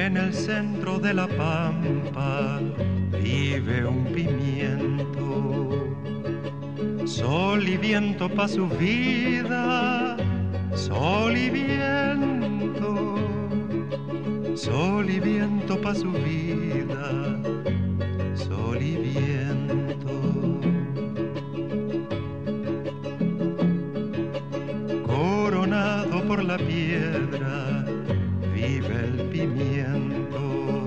En el centro de la pampa vive un pimiento. Sol y viento pa' su vida, sol y viento. Sol y viento pa' su vida, sol y viento. Coronado por la piedra vive el pimiento.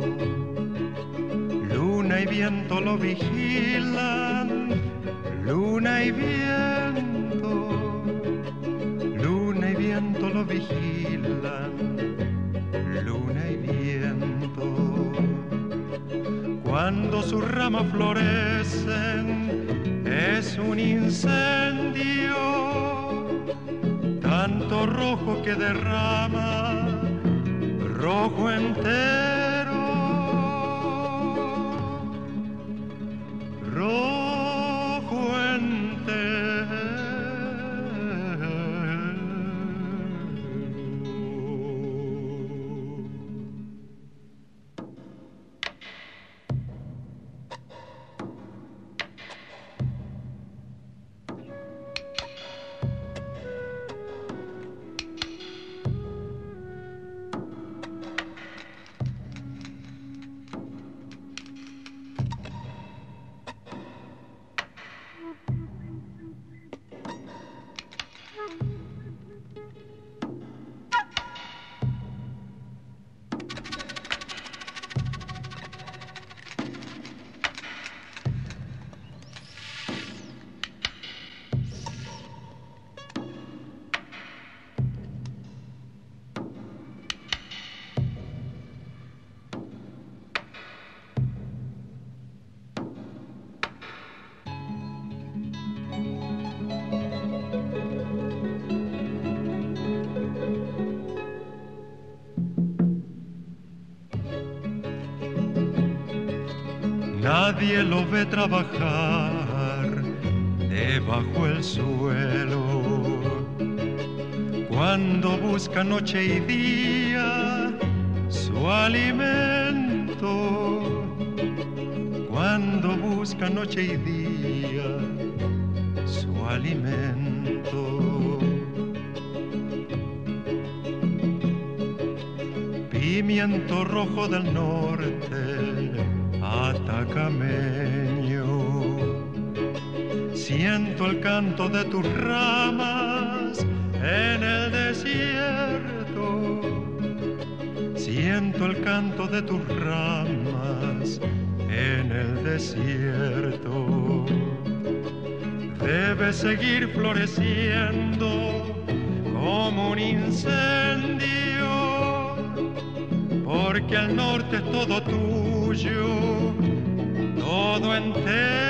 Luna y viento lo vigilan, luna y viento. Luna y viento lo vigilan, luna y viento. Cuando sus ramas florecen es un incendio, tanto rojo que derrama rojo entero, rojo entero. Nadie lo ve trabajar debajo el suelo. Cuando busca noche y día su alimento. Cuando busca noche y día su alimento. Pimiento rojo del norte, atacameño, siento el canto de tus ramas en el desierto, siento el canto de tus ramas en el desierto. Debe seguir floreciendo como un incendio, porque el norte es todo tuyo, todo entero.